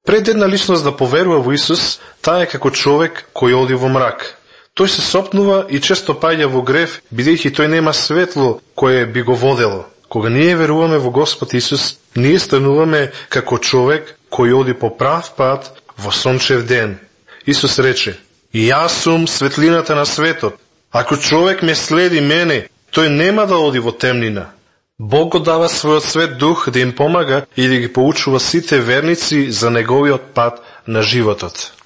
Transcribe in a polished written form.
Пред една личност да поверува во Исус, таа е како човек кој оди во мрак. Тој се сопнува и често паѓа во грев, бидејќи тој нема светло кое би го водело. Кога ние веруваме во Господ Исус, ние стануваме како човек кој оди по прав пат во сончев ден. Исус рече: и јас сум светлината на светот. Ако човек ме следи мене, тој нема да оди во темнина. Бог го дава својот свет дух да им помага и да ги поучува сите верници за неговиот пат на животот.